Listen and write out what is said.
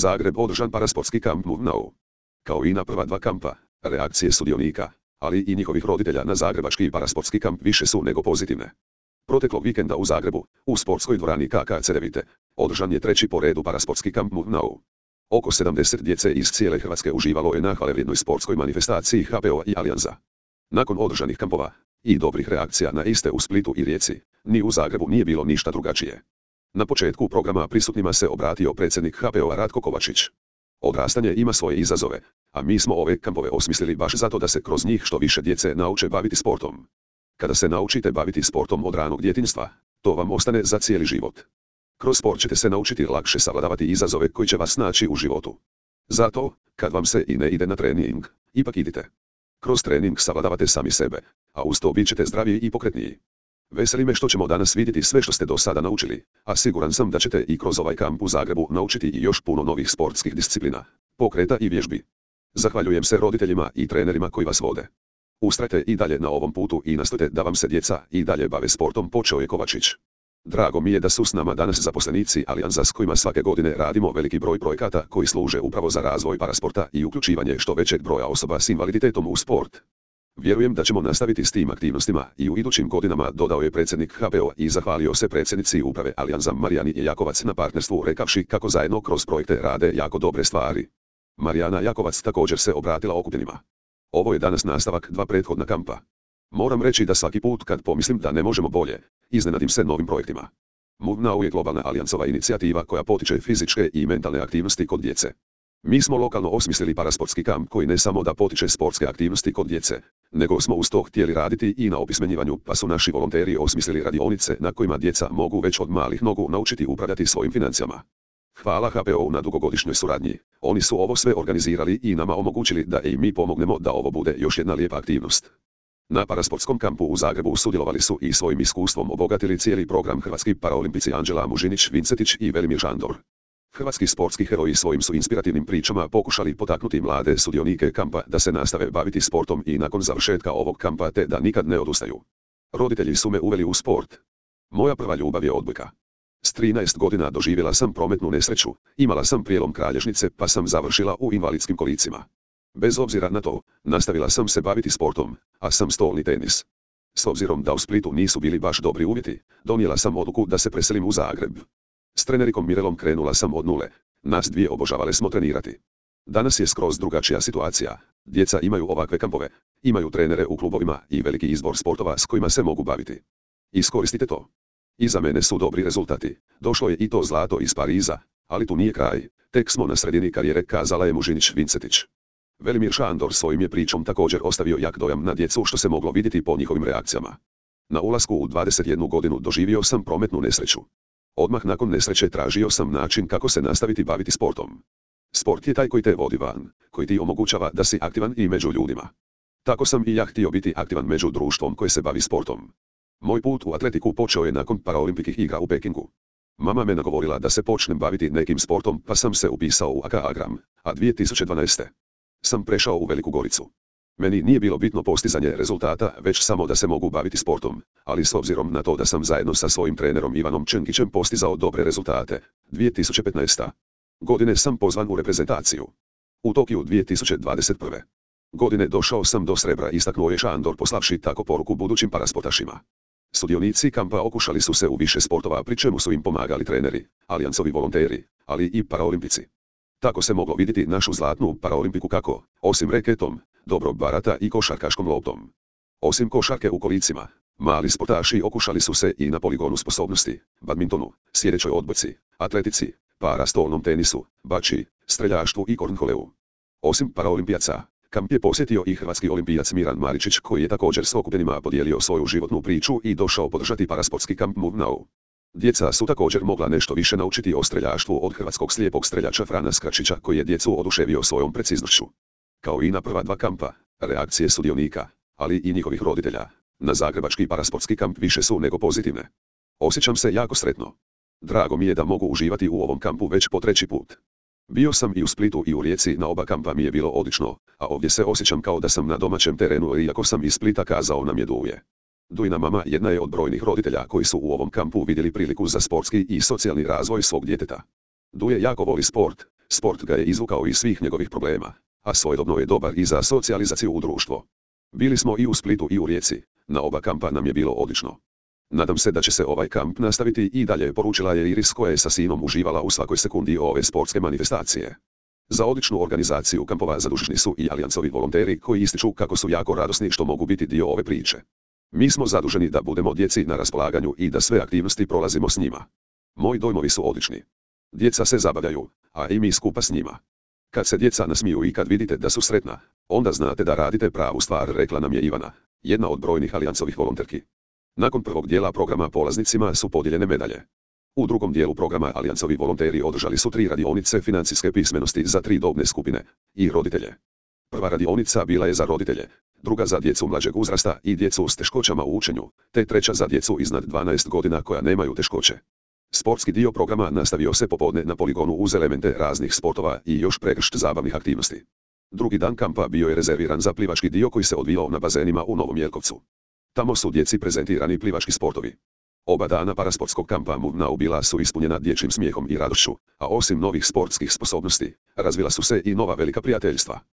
Zagreb održan parasportski kamp Move Now. Kao i na prva dva kampa, reakcije sudionika, ali i njihovih roditelja na zagrebački parasportski kamp više su nego pozitivne. Proteklog vikenda u Zagrebu, u sportskoj dvorani KK Cedevite, održan je treći po redu parasportski kamp Move Now. Oko 70 djece iz cijele Hrvatske uživalo je na hvalevrijednoj sportskoj manifestaciji HPO i Allianza. Nakon održanih kampova i dobrih reakcija na iste u Splitu i Rijeci, ni u Zagrebu nije bilo ništa drugačije. Na početku programa prisutnima se obratio predsjednik HPO-a Ratko Kovačić. Odrastanje ima svoje izazove, a mi smo ove kampove osmislili baš zato da se kroz njih što više djece nauče baviti sportom. Kada se naučite baviti sportom od ranog djetinjstva, to vam ostane za cijeli život. Kroz sport ćete se naučiti lakše savladavati izazove koji će vas naći u životu. Zato, kad vam se i ne ide na trening, ipak idite. Kroz trening savladavate sami sebe, a uz to bit ćete zdraviji i pokretniji. Veseli me što ćemo danas vidjeti sve što ste do sada naučili, a siguran sam da ćete i kroz ovaj kamp u Zagrebu naučiti i još puno novih sportskih disciplina, pokreta i vježbi. Zahvaljujem se roditeljima i trenerima koji vas vode. Ustrajte i dalje na ovom putu i nastojte da vam se djeca i dalje bave sportom, počeo je Kovačić. Drago mi je da su s nama danas zaposlenici Allianza s kojima svake godine radimo veliki broj projekata koji služe upravo za razvoj parasporta i uključivanje što većeg broja osoba s invaliditetom u sport. Vjerujem da ćemo nastaviti s tim aktivnostima i u idućim godinama, dodao je predsjednik HPO i zahvalio se predsjednici uprave Allianza Marijani Jakovac na partnerstvu, rekavši kako zajedno kroz projekte rade jako dobre stvari. Marijana Jakovac također se obratila okupljenima. Ovo je danas nastavak dva prethodna kampa. Moram reći da svaki put kad pomislim da ne možemo bolje, iznenadim se novim projektima. Move Now je globalna Allianzova inicijativa koja potiče fizičke i mentalne aktivnosti kod djece. Mi smo lokalno osmislili parasportski kamp koji ne samo da potiče sportske aktivnosti kod djece, nego smo uz to htjeli raditi i na opismenjivanju, pa su naši volonteri osmislili radionice na kojima djeca mogu već od malih nogu naučiti upravljati svojim financijama. Hvala HPO na dugogodišnjoj suradnji, oni su ovo sve organizirali i nama omogućili da i mi pomognemo da ovo bude još jedna lijepa aktivnost. Na parasportskom kampu u Zagrebu sudjelovali su i svojim iskustvom obogatili cijeli program hrvatski paraolimpici Anđela Mužinić-Vincetić i Velimir Žandor. Hrvatski sportski heroji svojim su inspirativnim pričama pokušali potaknuti mlade sudionike kampa da se nastave baviti sportom i nakon završetka ovog kampa te da nikad ne odustaju. Roditelji su me uveli u sport. Moja prva ljubav je odbojka. S 13 godina doživjela sam prometnu nesreću, imala sam prijelom kralježnice pa sam završila u invalidskim kolicima. Bez obzira na to, nastavila sam se baviti sportom, a sam stolni tenis. S obzirom da u Splitu nisu bili baš dobri uvjeti, donijela sam odluku da se preselim u Zagreb. S trenerikom Mirelom krenula sam od nule, nas dvije obožavale smo trenirati. Danas je skroz drugačija situacija, djeca imaju ovakve kampove, imaju trenere u klubovima i veliki izbor sportova s kojima se mogu baviti. Iskoristite to. Iza mene su dobri rezultati, došlo je i to zlato iz Pariza, ali tu nije kraj, tek smo na sredini karijere, kazala je Mužinić-Vincetić. Velimir Žandor svojim je pričom također ostavio jak dojam na djecu što se moglo vidjeti po njihovim reakcijama. Na ulasku u 21 godinu doživio sam prometnu nesreću. Odmah nakon nesreće tražio sam način kako se nastaviti baviti sportom. Sport je taj koji te vodi van, koji ti omogućava da si aktivan i među ljudima. Tako sam i ja htio biti aktivan među društvom koje se bavi sportom. Moj put u atletiku počeo je nakon paraolimpijskih igra u Pekingu. Mama me nagovorila da se počnem baviti nekim sportom pa sam se upisao u AK Agram, a 2012. sam prešao u Veliku Goricu. Meni nije bilo bitno postizanje rezultata, već samo da se mogu baviti sportom, ali s obzirom na to da sam zajedno sa svojim trenerom Ivanom Čenkićem postizao dobre rezultate, 2015. godine sam pozvan u reprezentaciju. U Tokiju 2021. godine došao sam do srebra, istaknuo je Žandor poslavši tako poruku budućim parasportašima. Sudionici kampa okušali su se u više sportova, pri čemu su im pomagali treneri, Allianzovi volonteri, ali i paraolimpici. Tako se moglo vidjeti našu zlatnu paraolimpiku kako, osim reketom, dobro barata i košarkaškom loptom. Osim košarke u kolicima, mali sportaši okušali su se i na poligonu sposobnosti, badmintonu, sjedećoj odbojci, atletici, parastolnom tenisu, bači, streljaštvu i kornholeu. Osim paraolimpijaca, kamp je posjetio i hrvatski olimpijac Miran Maričić koji je također s okupljenima podijelio svoju životnu priču i došao podržati parasportski kamp Move Now. Djeca su također mogla nešto više naučiti o streljaštvu od hrvatskog slijepog streljača Frana Skračića koji je djecu oduševio svojom preciznošću. Kao i na prva dva kampa, reakcije sudionika, ali i njihovih roditelja, na zagrebački parasportski kamp više su nego pozitivne. Osjećam se jako sretno. Drago mi je da mogu uživati u ovom kampu već po treći put. Bio sam i u Splitu i u Rijeci, na oba kampa mi je bilo odlično, a ovdje se osjećam kao da sam na domaćem terenu, iako sam iz Splita, kazao nam je Duje. Dujina mama jedna je od brojnih roditelja koji su u ovom kampu vidjeli priliku za sportski i socijalni razvoj svog djeteta. Duje jako voli sport, Sport ga je izvukao iz svih njegovih problema, a svojedobno je dobar i za socijalizaciju u društvo. Bili smo i u Splitu i u Rijeci, na oba kampa nam je bilo odlično. Nadam se da će se ovaj kamp nastaviti i dalje, poručila je Iris koja je sa sinom uživala u svakoj sekundi ove sportske manifestacije. Za odličnu organizaciju kampova zaduženi su i Allianzovi volonteri koji ističu kako su jako radosni što mogu biti dio ove priče. Mi smo zaduženi da budemo djeci na raspolaganju i da sve aktivnosti prolazimo s njima. Moji dojmovi su odlični. Djeca se zabavljaju, a i mi skupa s njima. Kad se djeca nasmiju i kad vidite da su sretna, onda znate da radite pravu stvar, rekla nam je Ivana, jedna od brojnih Allianzovih volonterki. Nakon prvog dijela programa polaznicima su podijeljene medalje. U drugom dijelu programa Allianzovi volonteri održali su 3 radionice financijske pismenosti za 3 dobne skupine i roditelje. Prva radionica bila je za roditelje, druga za djecu mlađeg uzrasta i djecu s teškoćama u učenju, te treća za djecu iznad 12 godina koja nemaju teškoće. Sportski dio programa nastavio se popodne na poligonu uz elemente raznih sportova i još pregršt zabavnih aktivnosti. Drugi dan kampa bio je rezerviran za plivački dio koji se odvijao na bazenima u Novom Jelkovcu. Tamo su djeci prezentirani plivački sportovi. Oba dana parasportskog kampa Muvnau bila su ispunjena dječjim smijehom i radošću, a osim novih sportskih sposobnosti, razvila su se i nova velika prijateljstva.